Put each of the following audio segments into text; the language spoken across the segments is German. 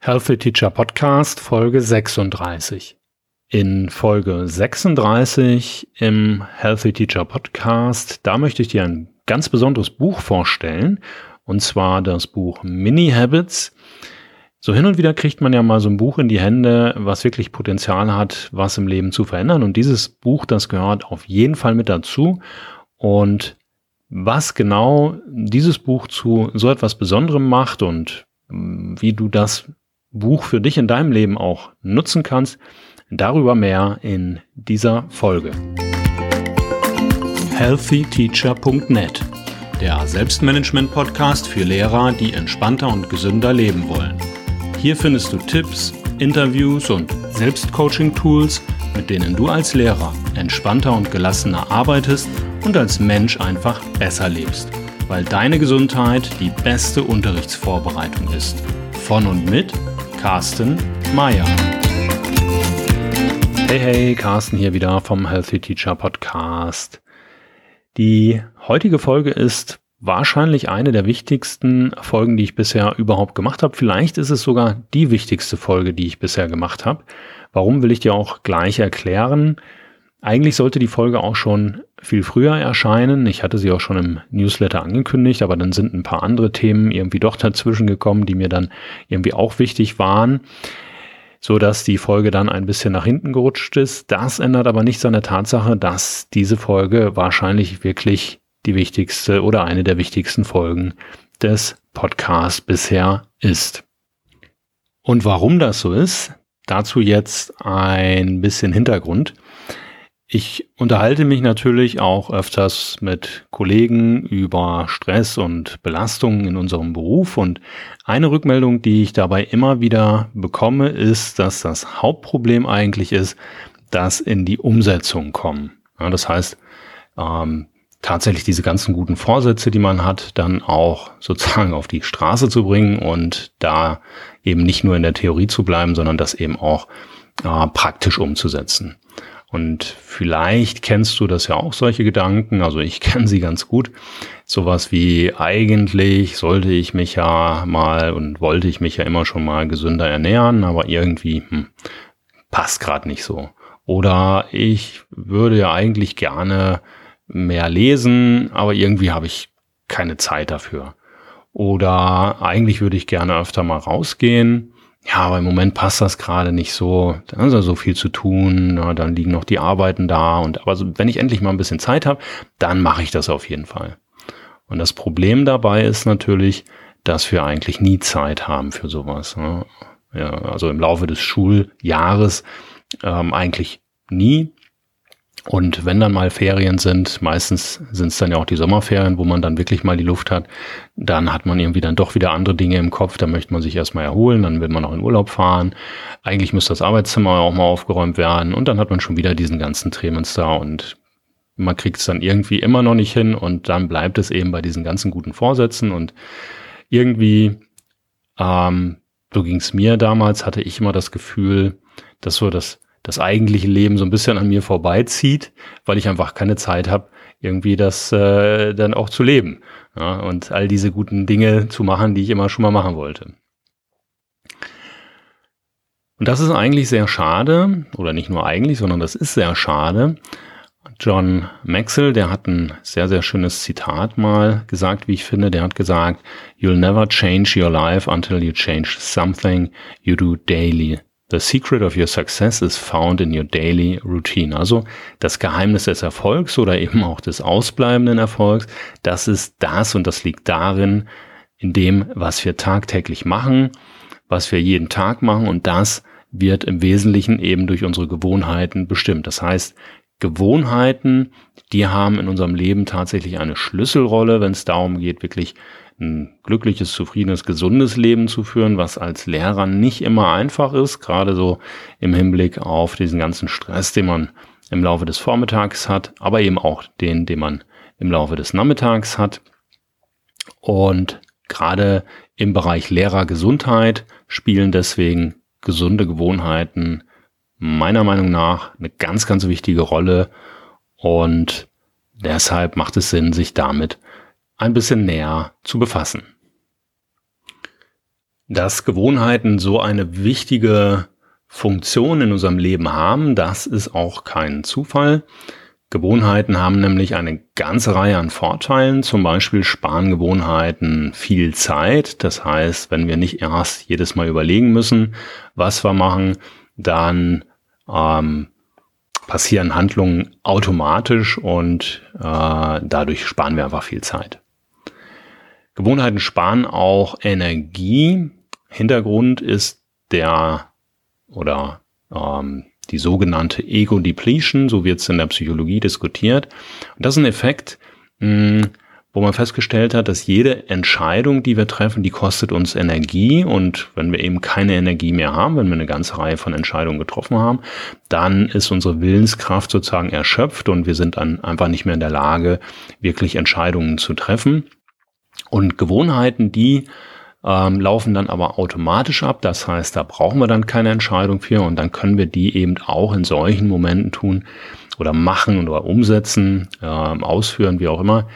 Healthy Teacher Podcast, Folge 36. In Folge 36 im Healthy Teacher Podcast, da möchte ich dir ein ganz besonderes Buch vorstellen, und zwar das Buch Mini Habits. So hin und wieder kriegt man ja mal so ein Buch in die Hände, was wirklich Potenzial hat, was im Leben zu verändern, und dieses Buch, das gehört auf jeden Fall mit dazu. Und was genau dieses Buch zu so etwas Besonderem macht und wie du das Buch für dich in deinem Leben auch nutzen kannst, darüber mehr in dieser Folge. healthyteacher.net, der Selbstmanagement-Podcast für Lehrer, die entspannter und gesünder leben wollen. Hier findest du Tipps, Interviews und Selbstcoaching-Tools, mit denen du als Lehrer entspannter und gelassener arbeitest und als Mensch einfach besser lebst, weil deine Gesundheit die beste Unterrichtsvorbereitung ist. Von und mit Carsten Meyer. Hey, Carsten hier wieder vom Healthy Teacher Podcast. Die heutige Folge ist wahrscheinlich eine der wichtigsten Folgen, die ich bisher überhaupt gemacht habe. Vielleicht ist es sogar die wichtigste Folge, die ich bisher gemacht habe. Warum, will ich dir auch gleich erklären. Eigentlich sollte die Folge auch schon viel früher erscheinen. Ich hatte sie auch schon im Newsletter angekündigt, aber dann sind ein paar andere Themen irgendwie doch dazwischen gekommen, die mir dann irgendwie auch wichtig waren, so dass die Folge dann ein bisschen nach hinten gerutscht ist. Das ändert aber nichts an der Tatsache, dass diese Folge wahrscheinlich wirklich die wichtigste oder eine der wichtigsten Folgen des Podcasts bisher ist. Und warum das so ist, dazu jetzt ein bisschen Hintergrund. Ich unterhalte mich natürlich auch öfters mit Kollegen über Stress und Belastungen in unserem Beruf, und eine Rückmeldung, die ich dabei immer wieder bekomme, ist, dass das Hauptproblem eigentlich ist, dass in die Umsetzung kommen. Ja, das heißt, tatsächlich diese ganzen guten Vorsätze, die man hat, dann auch sozusagen auf die Straße zu bringen und da eben nicht nur in der Theorie zu bleiben, sondern das eben auch praktisch umzusetzen. Und vielleicht kennst du das ja auch, solche Gedanken, also ich kenne sie ganz gut. Sowas wie, eigentlich sollte ich mich ja mal und wollte ich mich ja immer schon mal gesünder ernähren, aber irgendwie passt gerade nicht so. Oder ich würde ja eigentlich gerne mehr lesen, aber irgendwie habe ich keine Zeit dafür. Oder eigentlich würde ich gerne öfter mal rausgehen. Ja, aber im Moment passt das gerade nicht so. Da ist ja so viel zu tun. Ja, dann liegen noch die Arbeiten da. Aber wenn ich endlich mal ein bisschen Zeit habe, dann mache ich das auf jeden Fall. Und das Problem dabei ist natürlich, dass wir eigentlich nie Zeit haben für sowas. Ne? Ja, also im Laufe des Schuljahres eigentlich nie. Und wenn dann mal Ferien sind, meistens sind es dann ja auch die Sommerferien, wo man dann wirklich mal die Luft hat, dann hat man irgendwie dann doch wieder andere Dinge im Kopf, da möchte man sich erstmal erholen, dann will man auch in Urlaub fahren. Eigentlich müsste das Arbeitszimmer auch mal aufgeräumt werden, und dann hat man schon wieder diesen ganzen Tremens da und man kriegt es dann irgendwie immer noch nicht hin, und dann bleibt es eben bei diesen ganzen guten Vorsätzen. Und irgendwie, so ging es mir damals, hatte ich immer das Gefühl, dass so das eigentliche Leben so ein bisschen an mir vorbeizieht, weil ich einfach keine Zeit habe, irgendwie das dann auch zu leben, ja, und all diese guten Dinge zu machen, die ich immer schon mal machen wollte. Und das ist eigentlich sehr schade, oder nicht nur eigentlich, sondern das ist sehr schade. John Maxwell, der hat ein sehr, sehr schönes Zitat mal gesagt, wie ich finde. Der hat gesagt, "You'll never change your life until you change something you do daily. The secret of your success is found in your daily routine." Also das Geheimnis des Erfolgs oder eben auch des ausbleibenden Erfolgs, das ist das, und das liegt darin, in dem, was wir tagtäglich machen, was wir jeden Tag machen, und das wird im Wesentlichen eben durch unsere Gewohnheiten bestimmt. Das heißt, Gewohnheiten, die haben in unserem Leben tatsächlich eine Schlüsselrolle, wenn es darum geht, wirklich ein glückliches, zufriedenes, gesundes Leben zu führen, was als Lehrer nicht immer einfach ist, gerade so im Hinblick auf diesen ganzen Stress, den man im Laufe des Vormittags hat, aber eben auch den man im Laufe des Nachmittags hat. Und gerade im Bereich Lehrergesundheit spielen deswegen gesunde Gewohnheiten meiner Meinung nach eine ganz, ganz wichtige Rolle, und deshalb macht es Sinn, sich damit ein bisschen näher zu befassen. Dass Gewohnheiten so eine wichtige Funktion in unserem Leben haben, das ist auch kein Zufall. Gewohnheiten haben nämlich eine ganze Reihe an Vorteilen. Zum Beispiel sparen Gewohnheiten viel Zeit. Das heißt, wenn wir nicht erst jedes Mal überlegen müssen, was wir machen, dann passieren Handlungen automatisch und dadurch sparen wir einfach viel Zeit. Gewohnheiten sparen auch Energie. Hintergrund ist die sogenannte Ego-Depletion, so wird es in der Psychologie diskutiert. Und das ist ein Effekt, wo man festgestellt hat, dass jede Entscheidung, die wir treffen, die kostet uns Energie. Und wenn wir eben keine Energie mehr haben, wenn wir eine ganze Reihe von Entscheidungen getroffen haben, dann ist unsere Willenskraft sozusagen erschöpft und wir sind dann einfach nicht mehr in der Lage, wirklich Entscheidungen zu treffen. Und Gewohnheiten, die laufen dann aber automatisch ab. Das heißt, da brauchen wir dann keine Entscheidung für und dann können wir die eben auch in solchen Momenten tun oder machen oder umsetzen, ausführen, wie auch immer,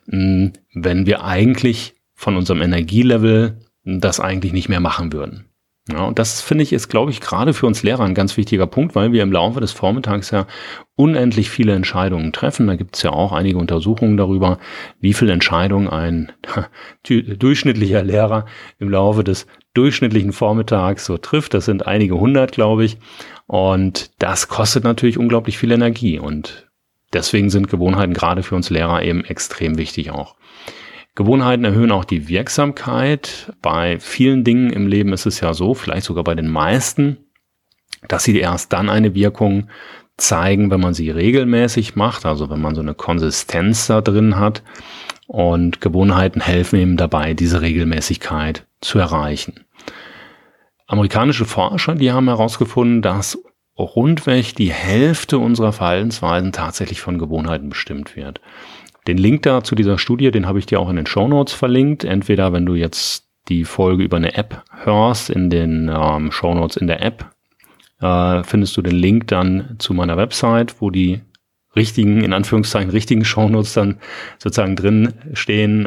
wenn wir eigentlich von unserem Energielevel das eigentlich nicht mehr machen würden. Ja, und das, finde ich, ist, glaube ich, gerade für uns Lehrer ein ganz wichtiger Punkt, weil wir im Laufe des Vormittags ja unendlich viele Entscheidungen treffen. Da gibt es ja auch einige Untersuchungen darüber, wie viele Entscheidungen ein durchschnittlicher Lehrer im Laufe des durchschnittlichen Vormittags so trifft. Das sind einige hundert, glaube ich. Und das kostet natürlich unglaublich viel Energie. Und deswegen sind Gewohnheiten gerade für uns Lehrer eben extrem wichtig auch. Gewohnheiten erhöhen auch die Wirksamkeit. Bei vielen Dingen im Leben ist es ja so, vielleicht sogar bei den meisten, dass sie erst dann eine Wirkung zeigen, wenn man sie regelmäßig macht, also wenn man so eine Konsistenz da drin hat. Und Gewohnheiten helfen eben dabei, diese Regelmäßigkeit zu erreichen. Amerikanische Forscher, die haben herausgefunden, dass rundweg die Hälfte unserer Verhaltensweisen tatsächlich von Gewohnheiten bestimmt wird. Den Link da zu dieser Studie, den habe ich dir auch in den Shownotes verlinkt. Entweder wenn du jetzt die Folge über eine App hörst, in den Shownotes in der App, findest du den Link dann zu meiner Website, wo die richtigen, in Anführungszeichen, richtigen Shownotes dann sozusagen drin stehen.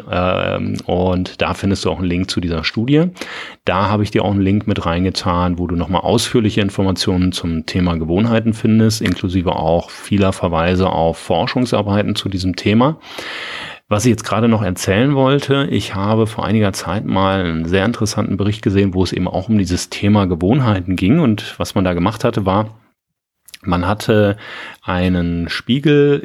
Und da findest du auch einen Link zu dieser Studie. Da habe ich dir auch einen Link mit reingetan, wo du nochmal ausführliche Informationen zum Thema Gewohnheiten findest, inklusive auch vieler Verweise auf Forschungsarbeiten zu diesem Thema. Was ich jetzt gerade noch erzählen wollte, ich habe vor einiger Zeit mal einen sehr interessanten Bericht gesehen, wo es eben auch um dieses Thema Gewohnheiten ging. Und was man da gemacht hatte, war, man hatte einen Spiegel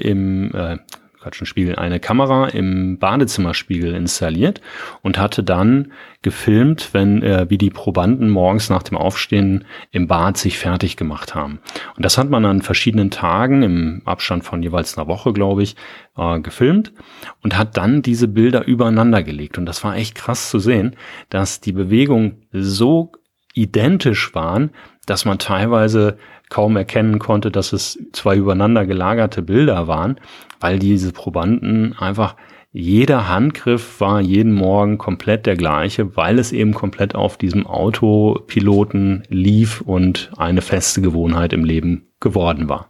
eine Kamera im Badezimmerspiegel installiert und hatte dann gefilmt, wie die Probanden morgens nach dem Aufstehen im Bad sich fertig gemacht haben. Und das hat man an verschiedenen Tagen im Abstand von jeweils einer Woche, glaube ich, gefilmt und hat dann diese Bilder übereinander gelegt. Und das war echt krass zu sehen, dass die Bewegungen so identisch waren, dass man teilweise kaum erkennen konnte, dass es zwei übereinander gelagerte Bilder waren, weil diese Probanden einfach, jeder Handgriff war jeden Morgen komplett der gleiche, weil es eben komplett auf diesem Autopiloten lief und eine feste Gewohnheit im Leben geworden war.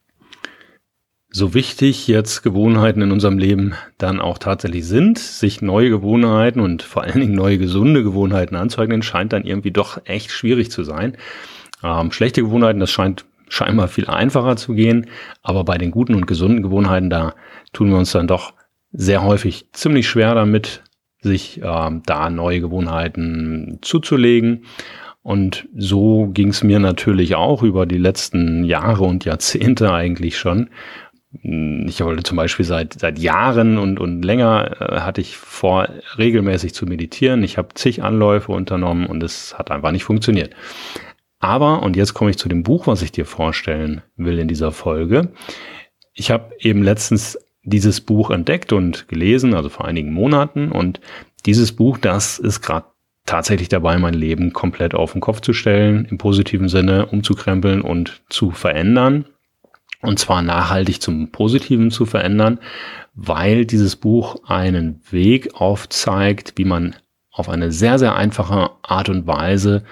So wichtig jetzt Gewohnheiten in unserem Leben dann auch tatsächlich sind, sich neue Gewohnheiten und vor allen Dingen neue gesunde Gewohnheiten anzueignen, scheint dann irgendwie doch echt schwierig zu sein. Schlechte Gewohnheiten, das scheint scheinbar viel einfacher zu gehen, aber bei den guten und gesunden Gewohnheiten, da tun wir uns dann doch sehr häufig ziemlich schwer damit, sich da neue Gewohnheiten zuzulegen. Und so ging es mir natürlich auch über die letzten Jahre und Jahrzehnte eigentlich schon. Ich wollte zum Beispiel seit Jahren und länger hatte ich vor, regelmäßig zu meditieren. Ich habe zig Anläufe unternommen und es hat einfach nicht funktioniert. Aber, und jetzt komme ich zu dem Buch, was ich dir vorstellen will in dieser Folge. Ich habe eben letztens dieses Buch entdeckt und gelesen, also vor einigen Monaten. Und dieses Buch, das ist gerade tatsächlich dabei, mein Leben komplett auf den Kopf zu stellen, im positiven Sinne umzukrempeln und zu verändern. Und zwar nachhaltig zum Positiven zu verändern, weil dieses Buch einen Weg aufzeigt, wie man auf eine sehr, sehr einfache Art und Weise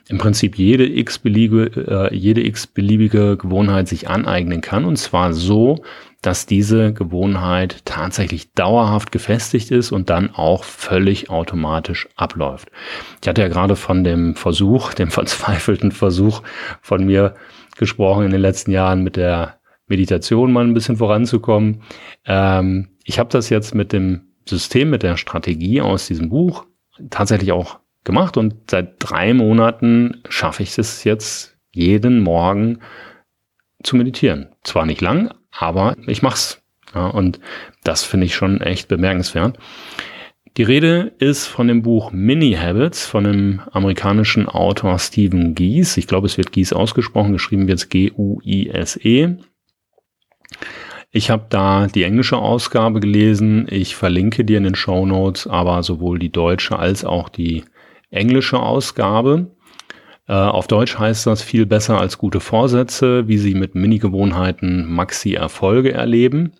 im Prinzip jede x-beliebige Gewohnheit sich aneignen kann, und zwar so, dass diese Gewohnheit tatsächlich dauerhaft gefestigt ist und dann auch völlig automatisch abläuft. Ich hatte ja gerade von dem verzweifelten Versuch von mir gesprochen in den letzten Jahren, mit der Meditation mal ein bisschen voranzukommen. Ich habe das jetzt mit dem System, mit der Strategie aus diesem Buch tatsächlich auch gemacht, und seit 3 Monaten schaffe ich es jetzt, jeden Morgen zu meditieren. Zwar nicht lang, aber ich mach's. Ja, und das finde ich schon echt bemerkenswert. Die Rede ist von dem Buch Mini Habits von dem amerikanischen Autor Stephen Gies. Ich glaube, es wird Gies ausgesprochen, geschrieben wird es Guise. Ich habe da die englische Ausgabe gelesen. Ich verlinke dir in den Shownotes aber sowohl die deutsche als auch die englische Ausgabe. Auf Deutsch heißt das viel besser als gute Vorsätze, wie sie mit Mini-Gewohnheiten Maxi-Erfolge erleben.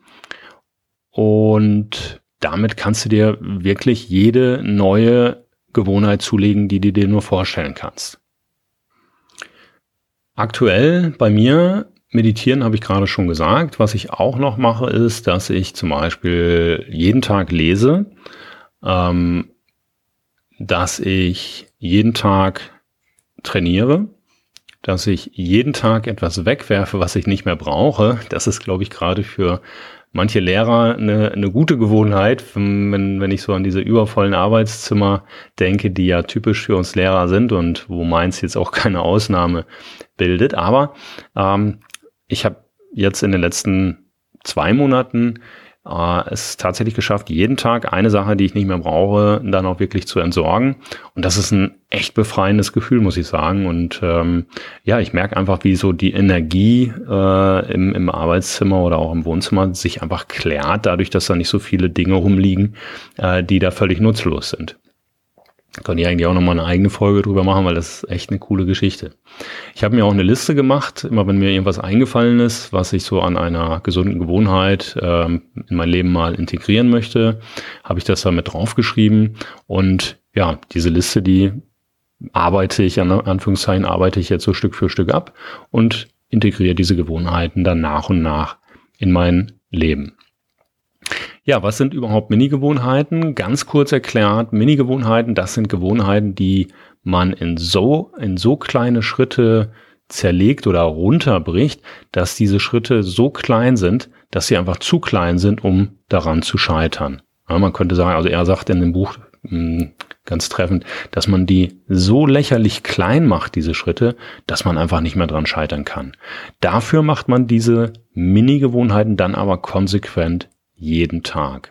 Und damit kannst du dir wirklich jede neue Gewohnheit zulegen, die du dir nur vorstellen kannst. Aktuell bei mir, meditieren habe ich gerade schon gesagt. Was ich auch noch mache, ist, dass ich zum Beispiel jeden Tag lese, dass ich jeden Tag trainiere, dass ich jeden Tag etwas wegwerfe, was ich nicht mehr brauche. Das ist, glaube ich, gerade für manche Lehrer eine gute Gewohnheit, wenn ich so an diese übervollen Arbeitszimmer denke, die ja typisch für uns Lehrer sind und wo meins jetzt auch keine Ausnahme bildet. Aber ich habe jetzt in den letzten 2 Monaten es tatsächlich geschafft, jeden Tag eine Sache, die ich nicht mehr brauche, dann auch wirklich zu entsorgen. Und das ist ein echt befreiendes Gefühl, muss ich sagen. Und ich merke einfach, wie so die Energie im Arbeitszimmer oder auch im Wohnzimmer sich einfach klärt, dadurch, dass da nicht so viele Dinge rumliegen, die da völlig nutzlos sind. Da kann ich eigentlich auch nochmal eine eigene Folge drüber machen, weil das ist echt eine coole Geschichte. Ich habe mir auch eine Liste gemacht, immer wenn mir irgendwas eingefallen ist, was ich so an einer gesunden Gewohnheit in mein Leben mal integrieren möchte, habe ich das da mit draufgeschrieben. Und ja, diese Liste, die arbeite ich jetzt so Stück für Stück ab und integriere diese Gewohnheiten dann nach und nach in mein Leben. Ja, was sind überhaupt Mini-Gewohnheiten? Ganz kurz erklärt, Mini-Gewohnheiten, das sind Gewohnheiten, die man in so kleine Schritte zerlegt oder runterbricht, dass diese Schritte so klein sind, dass sie einfach zu klein sind, um daran zu scheitern. Ja, man könnte sagen, also er sagt in dem Buch ganz treffend, dass man die so lächerlich klein macht, diese Schritte, dass man einfach nicht mehr dran scheitern kann. Dafür macht man diese Mini-Gewohnheiten dann aber konsequent jeden Tag.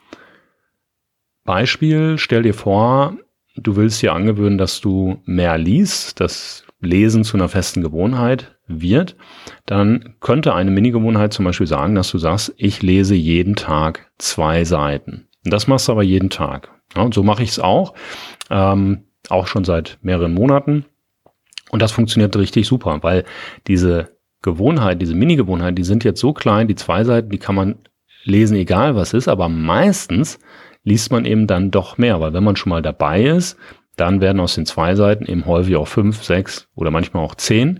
Beispiel, stell dir vor, du willst dir angewöhnen, dass du mehr liest, dass Lesen zu einer festen Gewohnheit wird, dann könnte eine Mini-Gewohnheit zum Beispiel sagen, dass du sagst, ich lese jeden Tag 2 Seiten. Und das machst du aber jeden Tag. Ja, und so mache ich es auch schon seit mehreren Monaten. Und das funktioniert richtig super, weil diese Mini-Gewohnheit, die sind jetzt so klein, die 2 Seiten, die kann man lesen, egal was ist, aber meistens liest man eben dann doch mehr, weil wenn man schon mal dabei ist, dann werden aus den 2 Seiten eben häufig auch 5, 6 oder manchmal auch 10.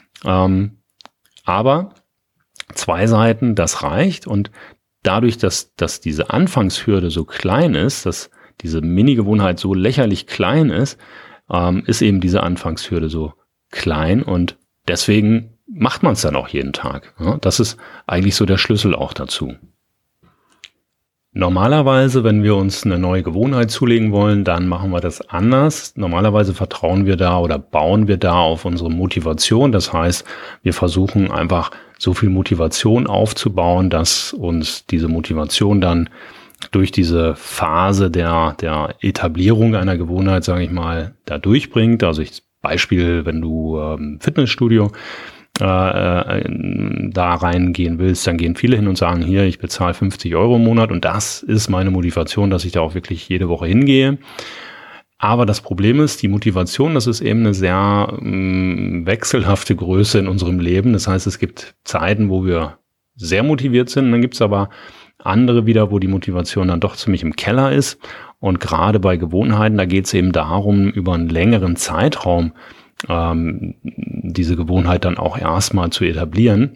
Aber 2 Seiten, das reicht, und dadurch, dass diese Anfangshürde so klein ist, dass diese Mini-Gewohnheit so lächerlich klein ist, ist eben diese Anfangshürde so klein, und deswegen macht man es dann auch jeden Tag. Ja, das ist eigentlich so der Schlüssel auch dazu. Normalerweise, wenn wir uns eine neue Gewohnheit zulegen wollen, dann machen wir das anders. Normalerweise vertrauen wir da oder bauen wir da auf unsere Motivation. Das heißt, wir versuchen einfach so viel Motivation aufzubauen, dass uns diese Motivation dann durch diese Phase der Etablierung einer Gewohnheit, sage ich mal, da durchbringt. Also Beispiel, wenn du Fitnessstudio da reingehen willst, dann gehen viele hin und sagen, hier, ich bezahle 50 € im Monat, und das ist meine Motivation, dass ich da auch wirklich jede Woche hingehe. Aber das Problem ist, die Motivation, das ist eben eine sehr wechselhafte Größe in unserem Leben. Das heißt, es gibt Zeiten, wo wir sehr motiviert sind, und dann gibt es aber andere wieder, wo die Motivation dann doch ziemlich im Keller ist. Und gerade bei Gewohnheiten, da geht es eben darum, über einen längeren Zeitraum diese Gewohnheit dann auch erstmal zu etablieren.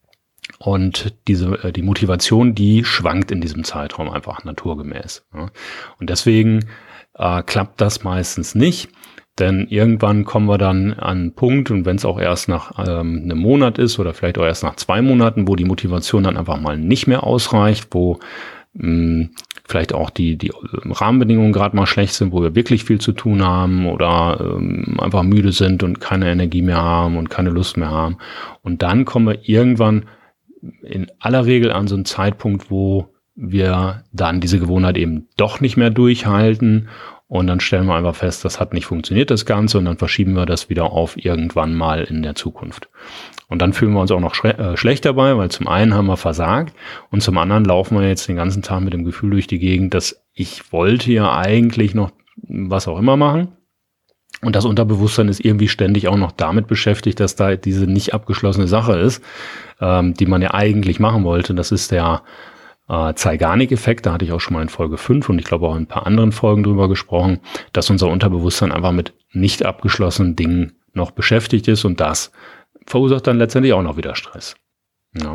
Und die Motivation, die schwankt in diesem Zeitraum einfach naturgemäß. Ja. Und deswegen klappt das meistens nicht, denn irgendwann kommen wir dann an einen Punkt, und wenn es auch erst nach einem Monat ist oder vielleicht auch erst nach 2 Monaten, wo die Motivation dann einfach mal nicht mehr ausreicht, wo vielleicht auch die Rahmenbedingungen gerade mal schlecht sind, wo wir wirklich viel zu tun haben oder einfach müde sind und keine Energie mehr haben und keine Lust mehr haben. Und dann kommen wir irgendwann in aller Regel an so einen Zeitpunkt, wo wir dann diese Gewohnheit eben doch nicht mehr durchhalten, und dann stellen wir einfach fest, das hat nicht funktioniert, das Ganze, und dann verschieben wir das wieder auf irgendwann mal in der Zukunft. Und dann fühlen wir uns auch noch schlecht dabei, weil zum einen haben wir versagt und zum anderen laufen wir jetzt den ganzen Tag mit dem Gefühl durch die Gegend, dass ich wollte ja eigentlich noch was auch immer machen. Und das Unterbewusstsein ist irgendwie ständig auch noch damit beschäftigt, dass da diese nicht abgeschlossene Sache ist, die man ja eigentlich machen wollte. Das ist der Zeigarnik-Effekt. Da hatte ich auch schon mal in Folge 5 und ich glaube auch in ein paar anderen Folgen drüber gesprochen, dass unser Unterbewusstsein einfach mit nicht abgeschlossenen Dingen noch beschäftigt ist, und das verursacht dann letztendlich auch noch wieder Stress. Ja.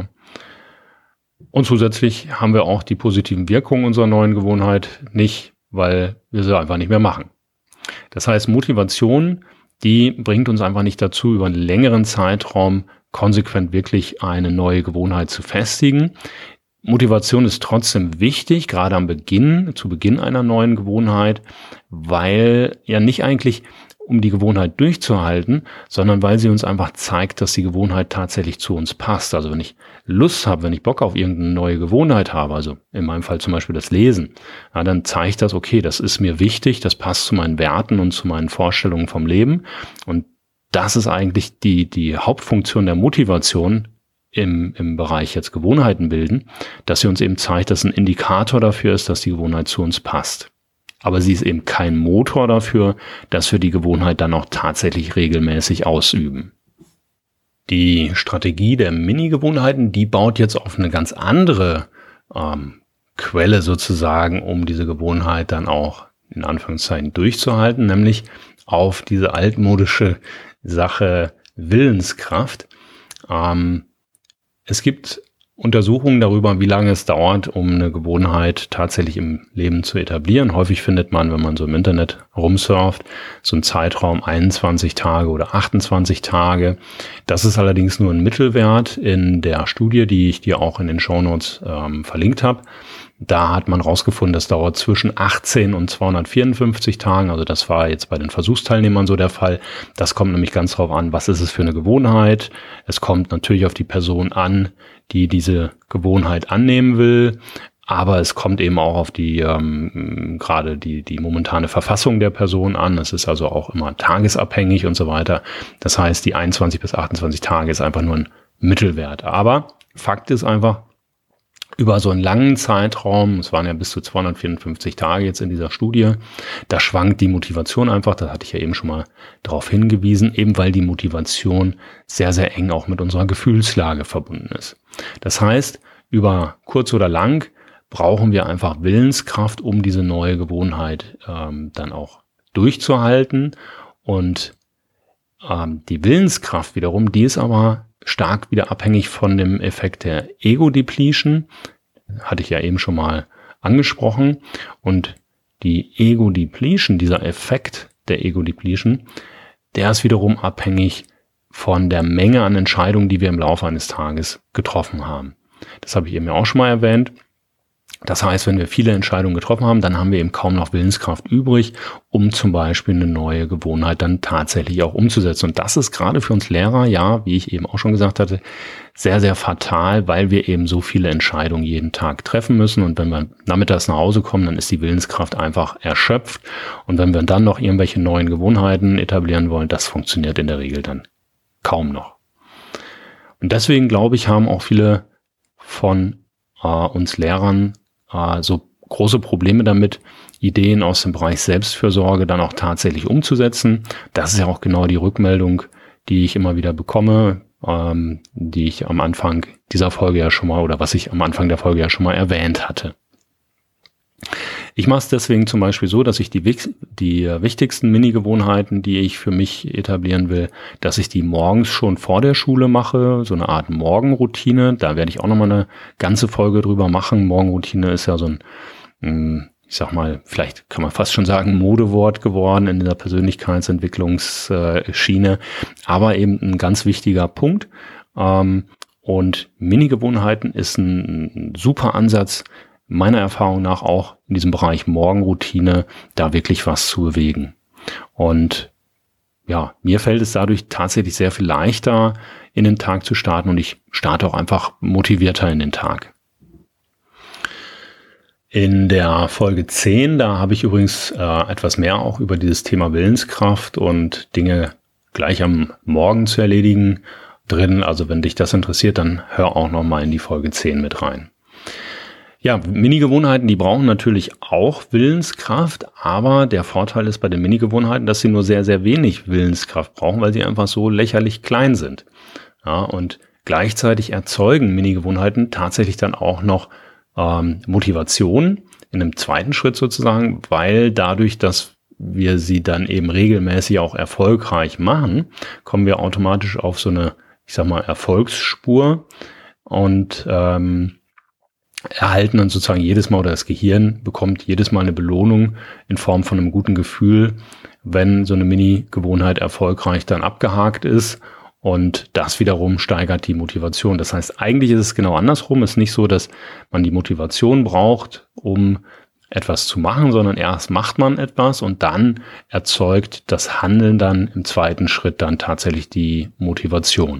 Und zusätzlich haben wir auch die positiven Wirkungen unserer neuen Gewohnheit nicht, weil wir sie einfach nicht mehr machen. Das heißt, Motivation, die bringt uns einfach nicht dazu, über einen längeren Zeitraum konsequent wirklich eine neue Gewohnheit zu festigen. Motivation ist trotzdem wichtig, gerade zu Beginn einer neuen Gewohnheit, weil ja nicht eigentlich um die Gewohnheit durchzuhalten, sondern weil sie uns einfach zeigt, dass die Gewohnheit tatsächlich zu uns passt. Also wenn ich Lust habe, wenn ich Bock auf irgendeine neue Gewohnheit habe, also in meinem Fall zum Beispiel das Lesen, ja, dann zeigt das, okay, das ist mir wichtig, das passt zu meinen Werten und zu meinen Vorstellungen vom Leben. Und das ist eigentlich die Hauptfunktion der Motivation im Bereich jetzt Gewohnheiten bilden, dass sie uns eben zeigt, dass ein Indikator dafür ist, dass die Gewohnheit zu uns passt. Aber sie ist eben kein Motor dafür, dass wir die Gewohnheit dann auch tatsächlich regelmäßig ausüben. Die Strategie der Mini-Gewohnheiten, die baut jetzt auf eine ganz andere Quelle sozusagen, um diese Gewohnheit dann auch in Anführungszeichen durchzuhalten, nämlich auf diese altmodische Sache Willenskraft. Es gibt Untersuchungen darüber, wie lange es dauert, um eine Gewohnheit tatsächlich im Leben zu etablieren. Häufig findet man, wenn man so im Internet rumsurft, so einen Zeitraum 21 Tage oder 28 Tage. Das ist allerdings nur ein Mittelwert in der Studie, die ich dir auch in den Shownotes verlinkt habe. Da hat man rausgefunden, das dauert zwischen 18 und 254 Tagen. Also das war jetzt bei den Versuchsteilnehmern so der Fall. Das kommt nämlich ganz drauf an, was ist es für eine Gewohnheit. Es kommt natürlich auf die Person an, die diese Gewohnheit annehmen will. Aber es kommt eben auch auf die gerade die momentane Verfassung der Person an. Es ist also auch immer tagesabhängig und so weiter. Das heißt, die 21 bis 28 Tage ist einfach nur ein Mittelwert. Aber Fakt ist einfach, über so einen langen Zeitraum, es waren ja bis zu 254 Tage jetzt in dieser Studie, da schwankt die Motivation einfach, da hatte ich ja eben schon mal darauf hingewiesen, eben weil die Motivation sehr, sehr eng auch mit unserer Gefühlslage verbunden ist. Das heißt, über kurz oder lang brauchen wir einfach Willenskraft, um diese neue Gewohnheit dann auch durchzuhalten. Und die Willenskraft wiederum, die ist aber stark wieder abhängig von dem Effekt der Ego-Depletion. Hatte ich ja eben schon mal angesprochen. Und die Ego-Depletion, dieser Effekt der Ego-Depletion, der ist wiederum abhängig von der Menge an Entscheidungen, die wir im Laufe eines Tages getroffen haben. Das habe ich eben ja auch schon mal erwähnt. Das heißt, wenn wir viele Entscheidungen getroffen haben, dann haben wir eben kaum noch Willenskraft übrig, um zum Beispiel eine neue Gewohnheit dann tatsächlich auch umzusetzen. Und das ist gerade für uns Lehrer, ja, wie ich eben auch schon gesagt hatte, sehr, sehr fatal, weil wir eben so viele Entscheidungen jeden Tag treffen müssen. Und wenn wir nachmittags nach Hause kommen, dann ist die Willenskraft einfach erschöpft. Und wenn wir dann noch irgendwelche neuen Gewohnheiten etablieren wollen, das funktioniert in der Regel dann kaum noch. Und deswegen, glaube ich, haben auch viele von uns Lehrern so große Probleme damit, Ideen aus dem Bereich Selbstfürsorge dann auch tatsächlich umzusetzen. Das ist ja auch genau die Rückmeldung, die ich immer wieder bekomme, die ich am Anfang dieser Folge ja schon mal, oder was ich am Anfang der Folge ja schon mal erwähnt hatte. Ich mache es deswegen zum Beispiel so, dass ich die wichtigsten Mini-Gewohnheiten, die ich für mich etablieren will, dass ich die morgens schon vor der Schule mache, so eine Art Morgenroutine. Da werde ich auch nochmal eine ganze Folge drüber machen. Morgenroutine ist ja so ein, ich sag mal, vielleicht kann man fast schon sagen, Modewort geworden in der Persönlichkeitsentwicklungsschiene, aber eben ein ganz wichtiger Punkt. Und Mini-Gewohnheiten ist ein super Ansatz, meiner Erfahrung nach auch in diesem Bereich Morgenroutine, da wirklich was zu bewegen. Und ja, mir fällt es dadurch tatsächlich sehr viel leichter, in den Tag zu starten, und ich starte auch einfach motivierter in den Tag. In der Folge 10, da habe ich übrigens etwas mehr auch über dieses Thema Willenskraft und Dinge gleich am Morgen zu erledigen drin. Also wenn dich das interessiert, dann hör auch nochmal in die Folge 10 mit rein. Ja, Mini-Gewohnheiten, die brauchen natürlich auch Willenskraft, aber der Vorteil ist bei den Mini-Gewohnheiten, dass sie nur sehr, sehr wenig Willenskraft brauchen, weil sie einfach so lächerlich klein sind. Ja, und gleichzeitig erzeugen Mini-Gewohnheiten tatsächlich dann auch noch Motivation in einem zweiten Schritt sozusagen, weil dadurch, dass wir sie dann eben regelmäßig auch erfolgreich machen, kommen wir automatisch auf so eine, ich sag mal, Erfolgsspur und erhalten dann sozusagen jedes Mal, oder das Gehirn bekommt jedes Mal eine Belohnung in Form von einem guten Gefühl, wenn so eine Mini-Gewohnheit erfolgreich dann abgehakt ist. Und das wiederum steigert die Motivation. Das heißt, eigentlich ist es genau andersrum. Es ist nicht so, dass man die Motivation braucht, um etwas zu machen, sondern erst macht man etwas und dann erzeugt das Handeln dann im zweiten Schritt dann tatsächlich die Motivation.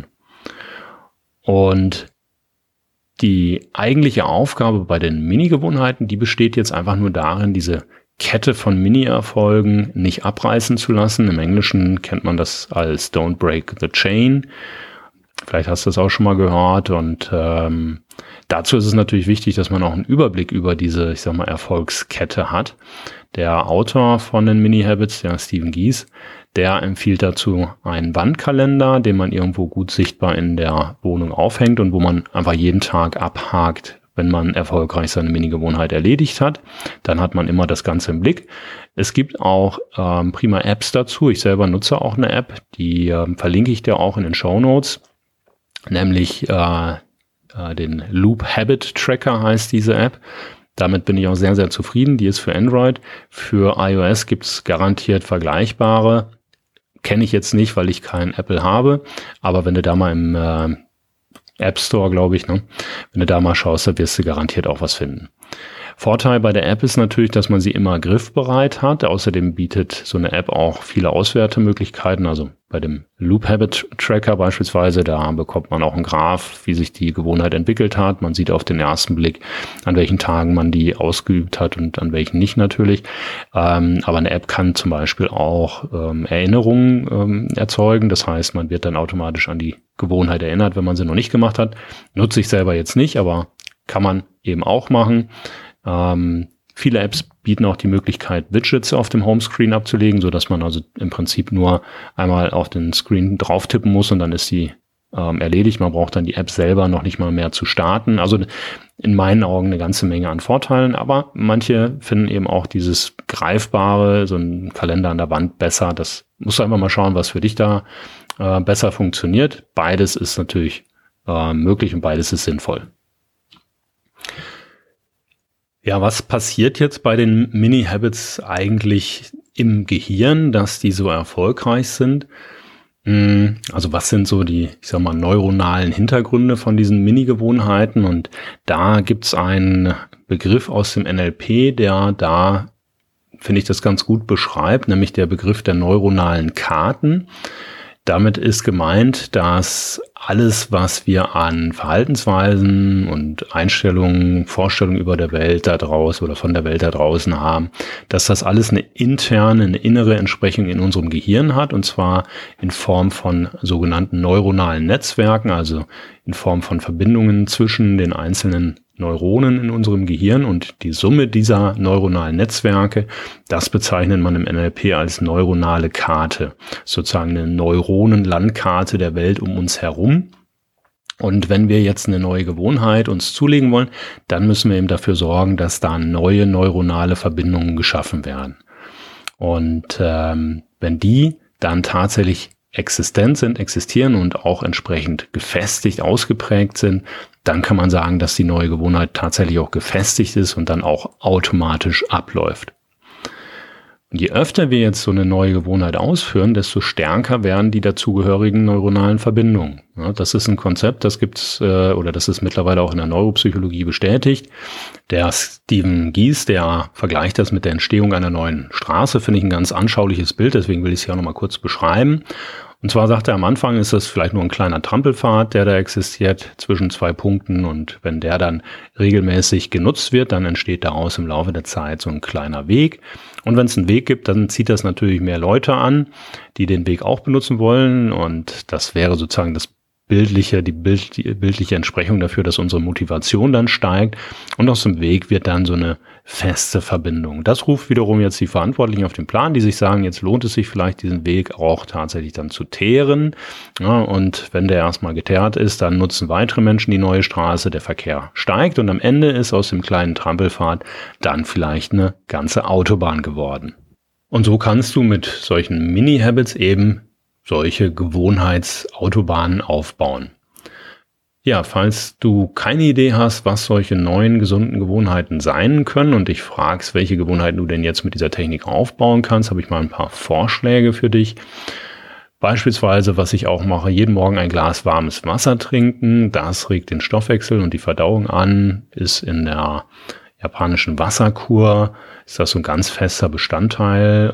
Und die eigentliche Aufgabe bei den Mini-Gewohnheiten, die besteht jetzt einfach nur darin, diese Kette von Mini-Erfolgen nicht abreißen zu lassen. Im Englischen kennt man das als Don't Break the Chain. Vielleicht hast du das auch schon mal gehört. Und dazu ist es natürlich wichtig, dass man auch einen Überblick über diese, ich sag mal, Erfolgskette hat. Der Autor von den Mini-Habits, der Stephen Gies, der empfiehlt dazu einen Wandkalender, den man irgendwo gut sichtbar in der Wohnung aufhängt und wo man einfach jeden Tag abhakt, wenn man erfolgreich seine Mini-Gewohnheit erledigt hat. Dann hat man immer das Ganze im Blick. Es gibt auch prima Apps dazu. Ich selber nutze auch eine App, die verlinke ich dir auch in den Shownotes, nämlich den Loop Habit Tracker heißt diese App. Damit bin ich auch sehr, sehr zufrieden. Die ist für Android. Für iOS gibt es garantiert vergleichbare. Kenne ich jetzt nicht, weil ich kein Apple habe. Aber wenn du da mal im App Store, glaube ich, ne? Wenn du da mal schaust, dann wirst du garantiert auch was finden. Vorteil bei der App ist natürlich, dass man sie immer griffbereit hat. Außerdem bietet so eine App auch viele Auswertemöglichkeiten. Also bei dem Loop Habit Tracker beispielsweise, da bekommt man auch einen Graph, wie sich die Gewohnheit entwickelt hat. Man sieht auf den ersten Blick, an welchen Tagen man die ausgeübt hat und an welchen nicht natürlich. Aber eine App kann zum Beispiel auch Erinnerungen erzeugen. Das heißt, man wird dann automatisch an die Gewohnheit erinnert, wenn man sie noch nicht gemacht hat. Nutze ich selber jetzt nicht, aber kann man eben auch machen. Viele Apps bieten auch die Möglichkeit, Widgets auf dem Homescreen abzulegen, so dass man also im Prinzip nur einmal auf den Screen drauf tippen muss und dann ist die erledigt. Man braucht dann die App selber noch nicht mal mehr zu starten. Also in meinen Augen eine ganze Menge an Vorteilen, aber manche finden eben auch dieses Greifbare, so ein Kalender an der Wand besser. Das musst du einfach mal schauen, was für dich da besser funktioniert. Beides ist natürlich möglich und beides ist sinnvoll. Ja, was passiert jetzt bei den Mini-Habits eigentlich im Gehirn, dass die so erfolgreich sind? Also was sind so die, ich sag mal, neuronalen Hintergründe von diesen Mini-Gewohnheiten? Und da gibt's einen Begriff aus dem NLP, der da, finde ich, das ganz gut beschreibt, nämlich der Begriff der neuronalen Karten. Damit ist gemeint, dass alles, was wir an Verhaltensweisen und Einstellungen, Vorstellungen über der Welt da draußen oder von der Welt da draußen haben, dass das alles eine innere Entsprechung in unserem Gehirn hat, und zwar in Form von sogenannten neuronalen Netzwerken, also in Form von Verbindungen zwischen den einzelnen Neuronen in unserem Gehirn, und die Summe dieser neuronalen Netzwerke, das bezeichnet man im NLP als neuronale Karte, sozusagen eine Neuronenlandkarte der Welt um uns herum. Und wenn wir jetzt eine neue Gewohnheit uns zulegen wollen, dann müssen wir eben dafür sorgen, dass da neue neuronale Verbindungen geschaffen werden. Und wenn die dann tatsächlich existent sind, existieren und auch entsprechend gefestigt, ausgeprägt sind, dann kann man sagen, dass die neue Gewohnheit tatsächlich auch gefestigt ist und dann auch automatisch abläuft. Und je öfter wir jetzt so eine neue Gewohnheit ausführen, desto stärker werden die dazugehörigen neuronalen Verbindungen. Ja, das ist ein Konzept, das gibt's oder das ist mittlerweile auch in der Neuropsychologie bestätigt. Der Stephen Gies, der vergleicht das mit der Entstehung einer neuen Straße, finde ich ein ganz anschauliches Bild, deswegen will ich es hier auch nochmal kurz beschreiben. Und zwar sagt er, am Anfang ist das vielleicht nur ein kleiner Trampelpfad, der da existiert zwischen zwei Punkten, und wenn der dann regelmäßig genutzt wird, dann entsteht daraus im Laufe der Zeit so ein kleiner Weg. Und wenn es einen Weg gibt, dann zieht das natürlich mehr Leute an, die den Weg auch benutzen wollen, und das wäre sozusagen die bildliche Entsprechung dafür, dass unsere Motivation dann steigt, und aus dem Weg wird dann so eine feste Verbindung. Das ruft wiederum jetzt die Verantwortlichen auf den Plan, die sich sagen, jetzt lohnt es sich vielleicht, diesen Weg auch tatsächlich dann zu teeren. Ja, und wenn der erstmal geteert ist, dann nutzen weitere Menschen die neue Straße, der Verkehr steigt, und am Ende ist aus dem kleinen Trampelpfad dann vielleicht eine ganze Autobahn geworden. Und so kannst du mit solchen Mini-Habits eben solche Gewohnheitsautobahnen aufbauen. Ja, falls du keine Idee hast, was solche neuen gesunden Gewohnheiten sein können und dich fragst, welche Gewohnheiten du denn jetzt mit dieser Technik aufbauen kannst, habe ich mal ein paar Vorschläge für dich. Beispielsweise, was ich auch mache, jeden Morgen ein Glas warmes Wasser trinken. Das regt den Stoffwechsel und die Verdauung an, ist in der japanischen Wasserkur, ist das so ein ganz fester Bestandteil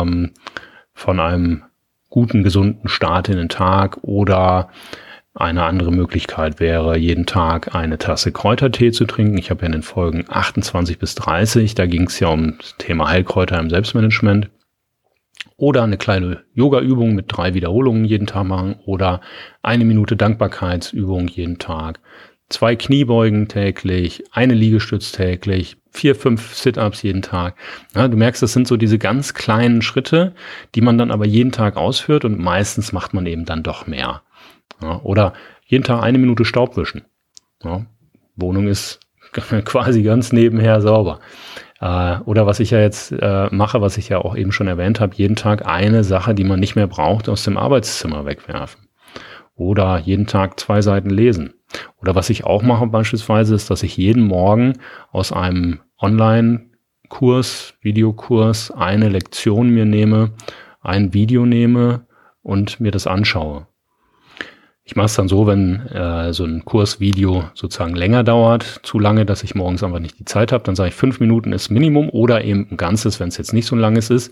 von einem guten, gesunden Start in den Tag. Oder eine andere Möglichkeit wäre, jeden Tag eine Tasse Kräutertee zu trinken. Ich habe ja in den Folgen 28 bis 30, da ging es ja um das Thema Heilkräuter im Selbstmanagement. Oder eine kleine Yoga-Übung mit 3 Wiederholungen jeden Tag machen. Oder 1 Minute Dankbarkeitsübung jeden Tag. 2 Kniebeugen täglich, 1 Liegestütz täglich, 4, 5 Sit-Ups jeden Tag. Ja, du merkst, das sind so diese ganz kleinen Schritte, die man dann aber jeden Tag ausführt, und meistens macht man eben dann doch mehr. Ja, oder jeden Tag 1 Minute Staub wischen. Ja, Wohnung ist quasi ganz nebenher sauber. Oder was ich ja jetzt mache, was ich ja auch eben schon erwähnt habe, jeden Tag eine Sache, die man nicht mehr braucht, aus dem Arbeitszimmer wegwerfen. Oder jeden Tag 2 Seiten lesen. Oder was ich auch mache beispielsweise, ist, dass ich jeden Morgen aus einem Online-Kurs, Videokurs, eine Lektion mir nehme, ein Video nehme und mir das anschaue. Ich mache es dann so, wenn so ein Kursvideo sozusagen länger dauert, zu lange, dass ich morgens einfach nicht die Zeit habe, dann sage ich 5 Minuten ist Minimum, oder eben ein ganzes, wenn es jetzt nicht so ein langes ist.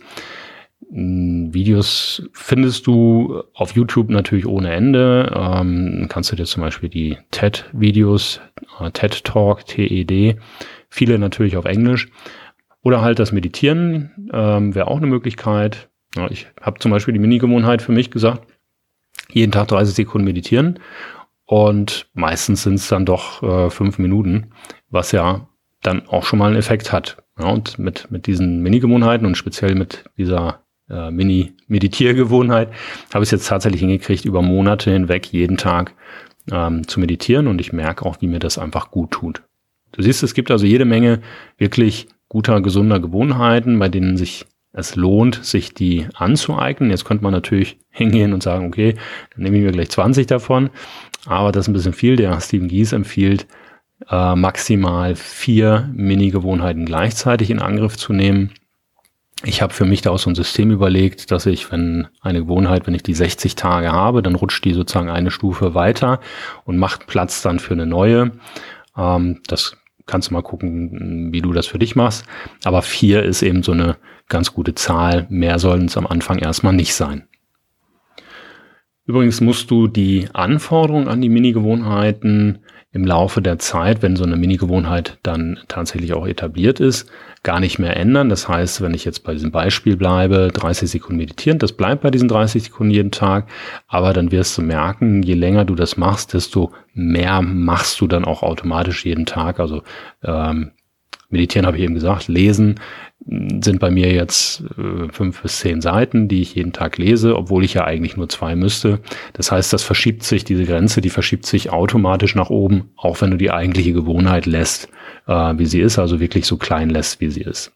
Videos findest du auf YouTube natürlich ohne Ende. Kannst du dir zum Beispiel die TED-Videos, TED Talk, TED, viele natürlich auf Englisch. Oder halt das Meditieren wäre auch eine Möglichkeit. Ja, ich habe zum Beispiel die Mini-Gewohnheit für mich gesagt, jeden Tag 30 Sekunden meditieren, und meistens sind es dann doch 5 Minuten, was ja dann auch schon mal einen Effekt hat. Ja, und mit diesen Mini-Gewohnheiten und speziell mit dieser Mini-Meditiergewohnheit habe ich es jetzt tatsächlich hingekriegt, über Monate hinweg jeden Tag zu meditieren, und ich merke auch, wie mir das einfach gut tut. Du siehst, es gibt also jede Menge wirklich guter, gesunder Gewohnheiten, bei denen es lohnt, sich die anzueignen. Jetzt könnte man natürlich hingehen und sagen, okay, dann nehme ich mir gleich 20 davon, aber das ist ein bisschen viel. Der Stephen Gies empfiehlt, maximal 4 Mini-Gewohnheiten gleichzeitig in Angriff zu nehmen. Ich habe für mich da auch so ein System überlegt, dass ich, wenn ich die 60 Tage habe, dann rutscht die sozusagen eine Stufe weiter und macht Platz dann für eine neue. Das kannst du mal gucken, wie du das für dich machst. Aber 4 ist eben so eine ganz gute Zahl. Mehr sollen es am Anfang erstmal nicht sein. Übrigens musst du die Anforderungen an die Mini-Gewohnheiten im Laufe der Zeit, wenn so eine Mini-Gewohnheit dann tatsächlich auch etabliert ist, gar nicht mehr ändern. Das heißt, wenn ich jetzt bei diesem Beispiel bleibe, 30 Sekunden meditieren, das bleibt bei diesen 30 Sekunden jeden Tag, aber dann wirst du merken, je länger du das machst, desto mehr machst du dann auch automatisch jeden Tag. Also Meditieren habe ich eben gesagt, Lesen sind bei mir jetzt 5 bis 10 Seiten, die ich jeden Tag lese, obwohl ich ja eigentlich nur 2 müsste. Das heißt, das verschiebt sich, diese Grenze, die verschiebt sich automatisch nach oben, auch wenn du die eigentliche Gewohnheit lässt, wie sie ist, also wirklich so klein lässt, wie sie ist.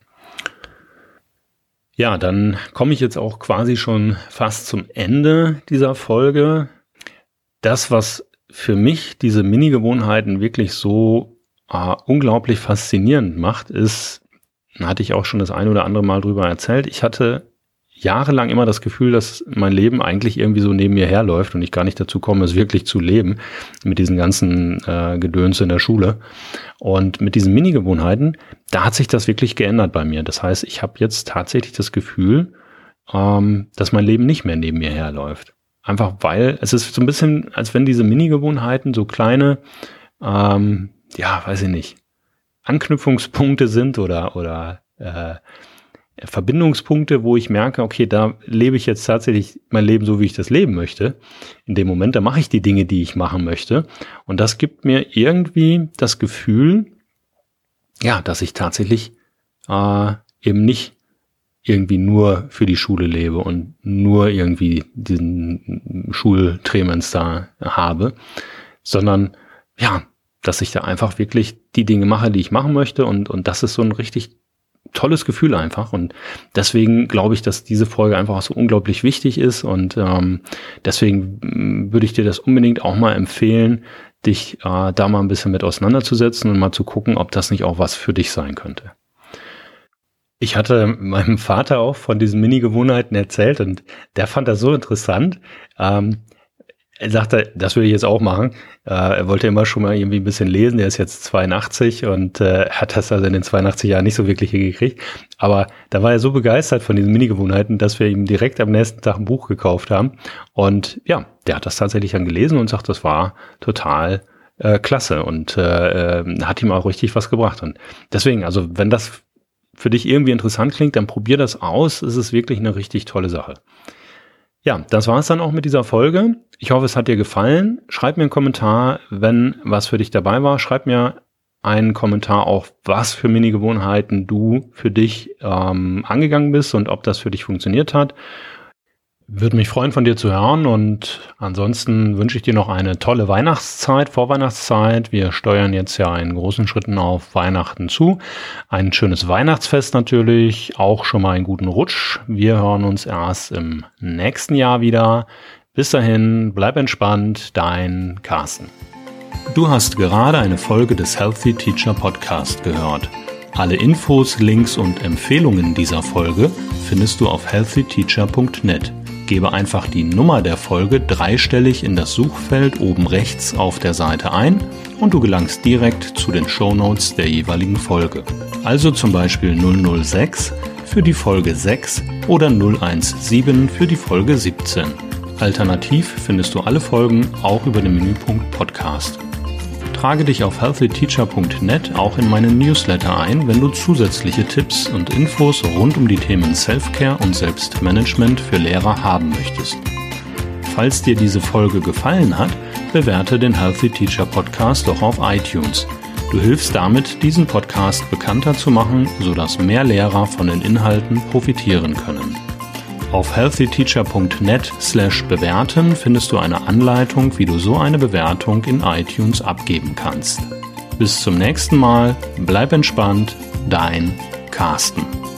Ja, dann komme ich jetzt auch quasi schon fast zum Ende dieser Folge. Das, was für mich diese Mini-Gewohnheiten wirklich so unglaublich faszinierend macht, ist, da hatte ich auch schon das ein oder andere Mal drüber erzählt, ich hatte jahrelang immer das Gefühl, dass mein Leben eigentlich irgendwie so neben mir herläuft und ich gar nicht dazu komme, es wirklich zu leben mit diesen ganzen Gedöns in der Schule. Und mit diesen Mini-Gewohnheiten, da hat sich das wirklich geändert bei mir. Das heißt, ich habe jetzt tatsächlich das Gefühl, dass mein Leben nicht mehr neben mir herläuft. Einfach weil es ist so ein bisschen, als wenn diese Mini-Gewohnheiten so kleine, weiß ich nicht, Anknüpfungspunkte sind oder Verbindungspunkte, wo ich merke, okay, da lebe ich jetzt tatsächlich mein Leben so, wie ich das leben möchte. In dem Moment, da mache ich die Dinge, die ich machen möchte. Und das gibt mir irgendwie das Gefühl, ja, dass ich tatsächlich eben nicht irgendwie nur für die Schule lebe und nur irgendwie diesen Schultremens da habe, sondern ja, dass ich da einfach wirklich die Dinge mache, die ich machen möchte und das ist so ein richtig tolles Gefühl einfach und deswegen glaube ich, dass diese Folge einfach auch so unglaublich wichtig ist und deswegen würde ich dir das unbedingt auch mal empfehlen, dich da mal ein bisschen mit auseinanderzusetzen und mal zu gucken, ob das nicht auch was für dich sein könnte. Ich hatte meinem Vater auch von diesen Mini-Gewohnheiten erzählt und der fand das so interessant. Er sagte, das will ich jetzt auch machen. Er wollte immer schon mal irgendwie ein bisschen lesen. Der ist jetzt 82 und hat das also in den 82 Jahren nicht so wirklich hingekriegt. Aber da war er so begeistert von diesen Mini-Gewohnheiten, dass wir ihm direkt am nächsten Tag ein Buch gekauft haben. Und ja, der hat das tatsächlich dann gelesen und sagt, das war total klasse und hat ihm auch richtig was gebracht. Und deswegen, also wenn das für dich irgendwie interessant klingt, dann probier das aus. Es ist wirklich eine richtig tolle Sache. Ja, das war's dann auch mit dieser Folge. Ich hoffe, es hat dir gefallen. Schreib mir einen Kommentar, wenn was für dich dabei war. Schreib mir einen Kommentar auch, was für Mini-Gewohnheiten du für dich angegangen bist und ob das für dich funktioniert hat. Würde mich freuen, von dir zu hören und ansonsten wünsche ich dir noch eine tolle Weihnachtszeit, Vorweihnachtszeit. Wir steuern jetzt ja in großen Schritten auf Weihnachten zu. Ein schönes Weihnachtsfest natürlich, auch schon mal einen guten Rutsch. Wir hören uns erst im nächsten Jahr wieder. Bis dahin, bleib entspannt, dein Carsten. Du hast gerade eine Folge des Healthy Teacher Podcast gehört. Alle Infos, Links und Empfehlungen dieser Folge findest du auf healthyteacher.net. Gebe einfach die Nummer der Folge dreistellig in das Suchfeld oben rechts auf der Seite ein und du gelangst direkt zu den Shownotes der jeweiligen Folge. Also zum Beispiel 006 für die Folge 6 oder 017 für die Folge 17. Alternativ findest du alle Folgen auch über den Menüpunkt Podcast. Trage dich auf healthyteacher.net auch in meinen Newsletter ein, wenn du zusätzliche Tipps und Infos rund um die Themen Self-Care und Selbstmanagement für Lehrer haben möchtest. Falls dir diese Folge gefallen hat, bewerte den Healthy Teacher Podcast doch auf iTunes. Du hilfst damit, diesen Podcast bekannter zu machen, sodass mehr Lehrer von den Inhalten profitieren können. Auf healthyteacher.net/bewerten findest du eine Anleitung, wie du so eine Bewertung in iTunes abgeben kannst. Bis zum nächsten Mal, bleib entspannt, dein Carsten.